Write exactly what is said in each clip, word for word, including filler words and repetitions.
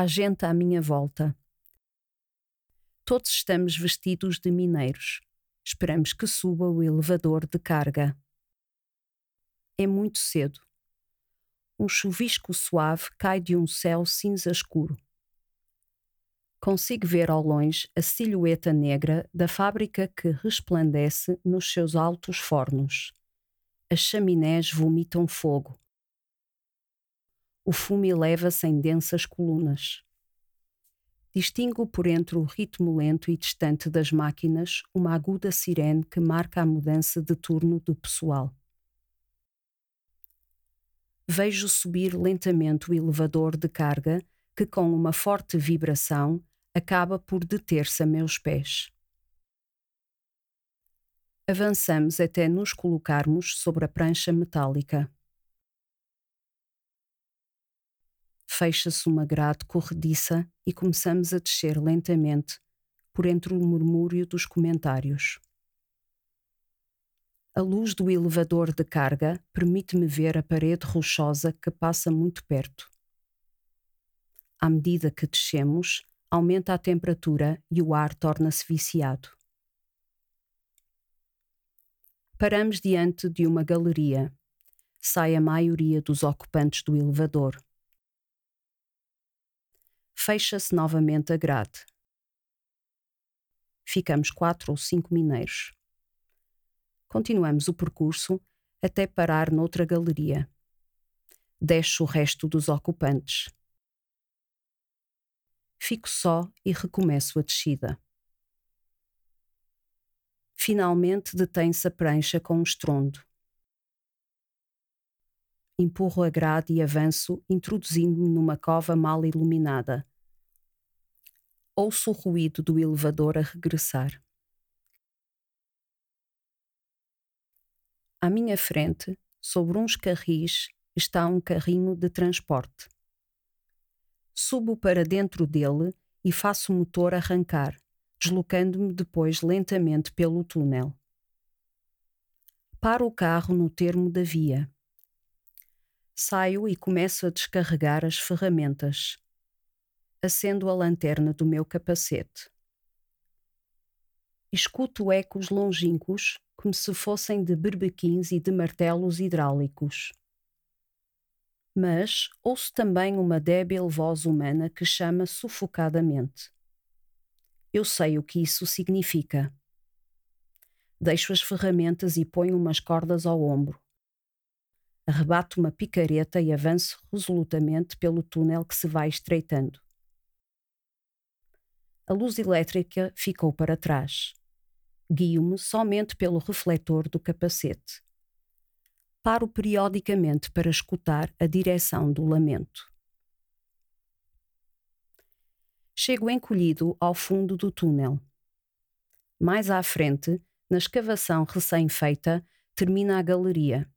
Há gente à minha volta. Todos estamos vestidos de mineiros. Esperamos que suba o elevador de carga. É muito cedo. Um chuvisco suave cai de um céu cinza escuro. Consigo ver ao longe a silhueta negra da fábrica que resplandece nos seus altos fornos. As chaminés vomitam fogo. O fumo eleva-se em densas colunas. Distingo por entre o ritmo lento e distante das máquinas uma aguda sirene que marca a mudança de turno do pessoal. Vejo subir lentamente o elevador de carga que, com uma forte vibração, acaba por deter-se a meus pés. Avançamos até nos colocarmos sobre a prancha metálica. Fecha-se uma grade corrediça e começamos a descer lentamente, por entre o murmúrio dos comentários. A luz do elevador de carga permite-me ver a parede rochosa que passa muito perto. À medida que descemos, aumenta a temperatura e o ar torna-se viciado. Paramos diante de uma galeria. Sai a maioria dos ocupantes do elevador. Fecha-se novamente a grade. Ficamos quatro ou cinco mineiros. Continuamos o percurso até parar noutra galeria. Desce o resto dos ocupantes. Fico só e recomeço a descida. Finalmente detém-se a prancha com um estrondo. Empurro a grade e avanço, introduzindo-me numa cova mal iluminada. Ouço o ruído do elevador a regressar. À minha frente, sobre uns carris, está um carrinho de transporte. Subo para dentro dele e faço o motor arrancar, deslocando-me depois lentamente pelo túnel. Paro o carro no termo da via. Saio e começo a descarregar as ferramentas. Acendo a lanterna do meu capacete. Escuto ecos longínquos, como se fossem de berbequins e de martelos hidráulicos. Mas ouço também uma débil voz humana que chama sufocadamente. Eu sei o que isso significa. Deixo as ferramentas e ponho umas cordas ao ombro. Arrebato uma picareta e avanço resolutamente pelo túnel que se vai estreitando. A luz elétrica ficou para trás. Guio-me somente pelo refletor do capacete. Paro periodicamente para escutar a direção do lamento. Chego encolhido ao fundo do túnel. Mais à frente, na escavação recém-feita, termina a galeria.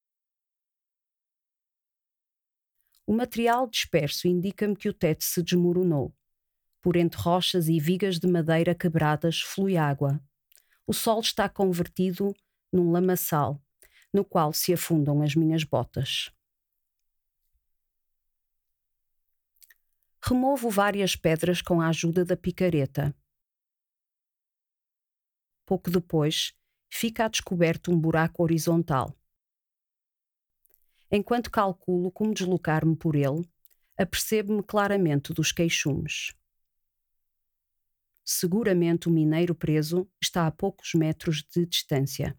O material disperso indica-me que o teto se desmoronou. Por entre rochas e vigas de madeira quebradas flui água. O solo está convertido num lamaçal, no qual se afundam as minhas botas. Removo várias pedras com a ajuda da picareta. Pouco depois, fica a descoberto um buraco horizontal. Enquanto calculo como deslocar-me por ele, apercebo-me claramente dos queixumes. Seguramente o mineiro preso está a poucos metros de distância.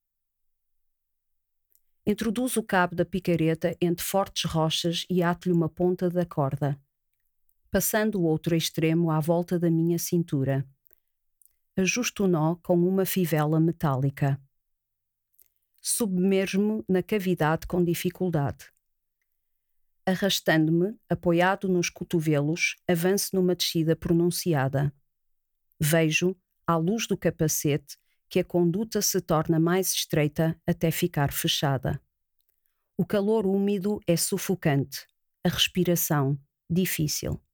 Introduzo o cabo da picareta entre fortes rochas e ato-lhe uma ponta da corda, passando o outro extremo à volta da minha cintura. Ajusto o nó com uma fivela metálica. Submerjo-me na cavidade com dificuldade. Arrastando-me, apoiado nos cotovelos, avanço numa descida pronunciada. Vejo, à luz do capacete, que a conduta se torna mais estreita até ficar fechada. O calor úmido é sufocante, a respiração difícil.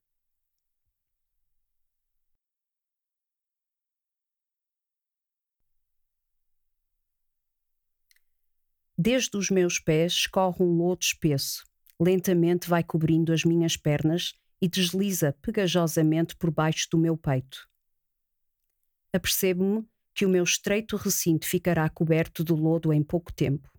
Desde os meus pés escorre um lodo espesso, lentamente vai cobrindo as minhas pernas e desliza pegajosamente por baixo do meu peito. Apercebo-me que o meu estreito recinto ficará coberto de lodo em pouco tempo.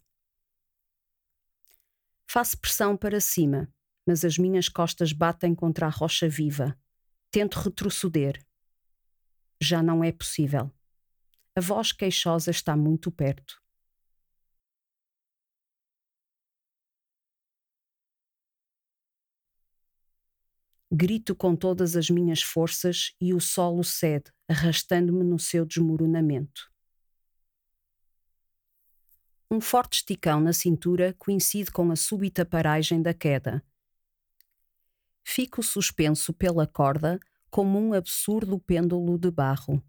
Faço pressão para cima, mas as minhas costas batem contra a rocha viva. Tento retroceder. Já não é possível. A voz queixosa está muito perto. Grito com todas as minhas forças e o solo cede, arrastando-me no seu desmoronamento. Um forte esticão na cintura coincide com a súbita paragem da queda. Fico suspenso pela corda como um absurdo pêndulo de barro.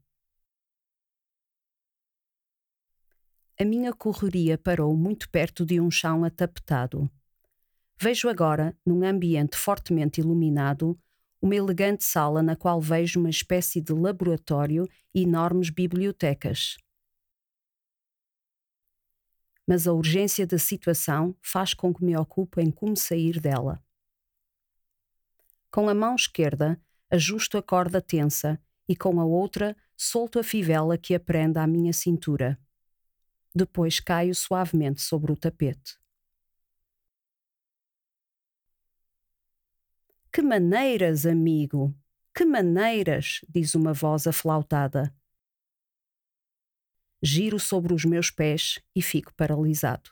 A minha correria parou muito perto de um chão atapetado. Vejo agora, num ambiente fortemente iluminado, uma elegante sala na qual vejo uma espécie de laboratório e enormes bibliotecas. Mas a urgência da situação faz com que me ocupe em como sair dela. Com a mão esquerda, ajusto a corda tensa e com a outra solto a fivela que aprenda à minha cintura. Depois caio suavemente sobre o tapete. Que maneiras, amigo! Que maneiras! Diz uma voz aflautada. Giro sobre os meus pés e fico paralisado.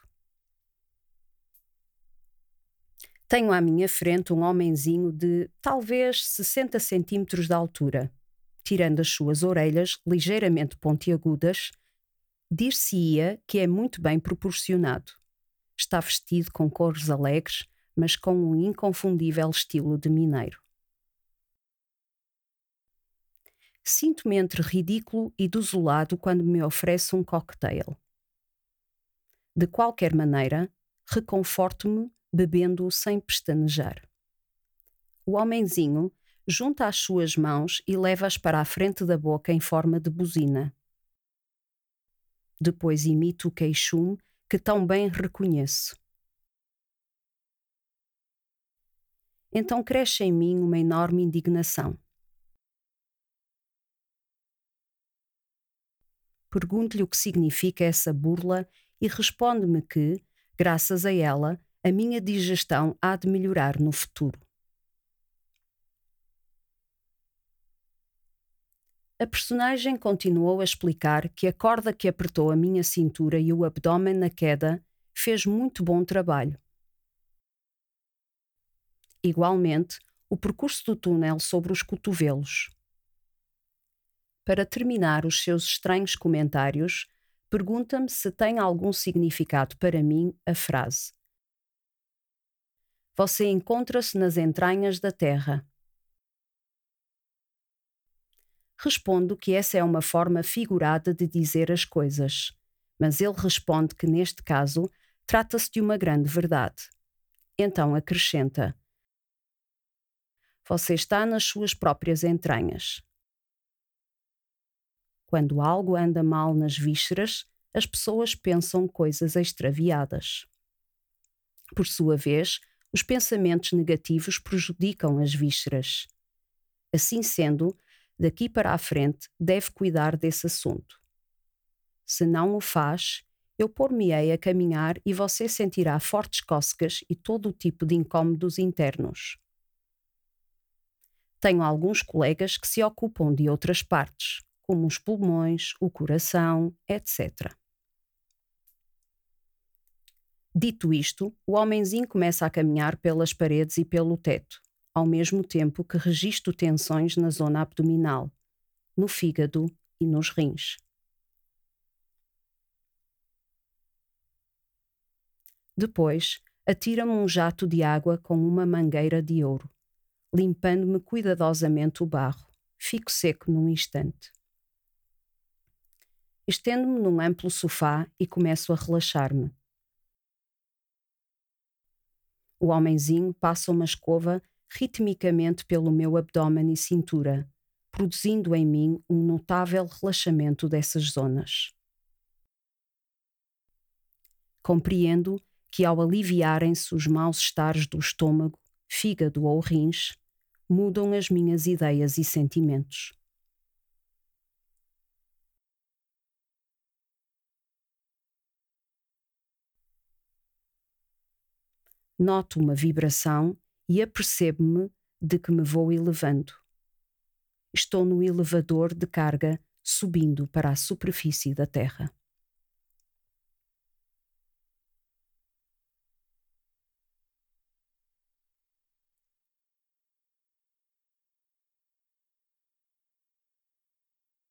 Tenho à minha frente um homenzinho de talvez sessenta centímetros de altura. Tirando as suas orelhas ligeiramente pontiagudas, dir-se-ia que é muito bem proporcionado. Está vestido com cores alegres, mas com um inconfundível estilo de mineiro. Sinto-me entre ridículo e desolado quando me oferece um cocktail. De qualquer maneira, reconforto-me bebendo-o sem pestanejar. O homenzinho junta as suas mãos e leva-as para a frente da boca em forma de buzina. Depois imito o queixume que tão bem reconheço. Então cresce em mim uma enorme indignação. Pergunto-lhe o que significa essa burla e responde-me que, graças a ela, a minha digestão há de melhorar no futuro. A personagem continuou a explicar que a corda que apertou a minha cintura e o abdômen na queda fez muito bom trabalho. Igualmente, o percurso do túnel sobre os cotovelos. Para terminar os seus estranhos comentários, pergunta-me se tem algum significado para mim a frase: Você encontra-se nas entranhas da terra. Respondo que essa é uma forma figurada de dizer as coisas, mas ele responde que neste caso trata-se de uma grande verdade. Então acrescenta: Você está nas suas próprias entranhas. Quando algo anda mal nas vísceras, as pessoas pensam coisas extraviadas. Por sua vez, os pensamentos negativos prejudicam as vísceras. Assim sendo, daqui para a frente deve cuidar desse assunto. Se não o faz, eu pôr-me-ei a caminhar e você sentirá fortes cócegas e todo o tipo de incômodos internos. Tenho alguns colegas que se ocupam de outras partes, como os pulmões, o coração, etcétera. Dito isto, o homenzinho começa a caminhar pelas paredes e pelo teto, ao mesmo tempo que registro tensões na zona abdominal, no fígado e nos rins. Depois, atira-me um jato de água com uma mangueira de ouro, limpando-me cuidadosamente o barro. Fico seco num instante. Estendo-me num amplo sofá e começo a relaxar-me. O homenzinho passa uma escova ritmicamente pelo meu abdômen e cintura, produzindo em mim um notável relaxamento dessas zonas. Compreendo que, ao aliviarem-se os maus estares do estômago, fígado ou rins, mudam as minhas ideias e sentimentos. Noto uma vibração e apercebo-me de que me vou elevando. Estou no elevador de carga subindo para a superfície da Terra.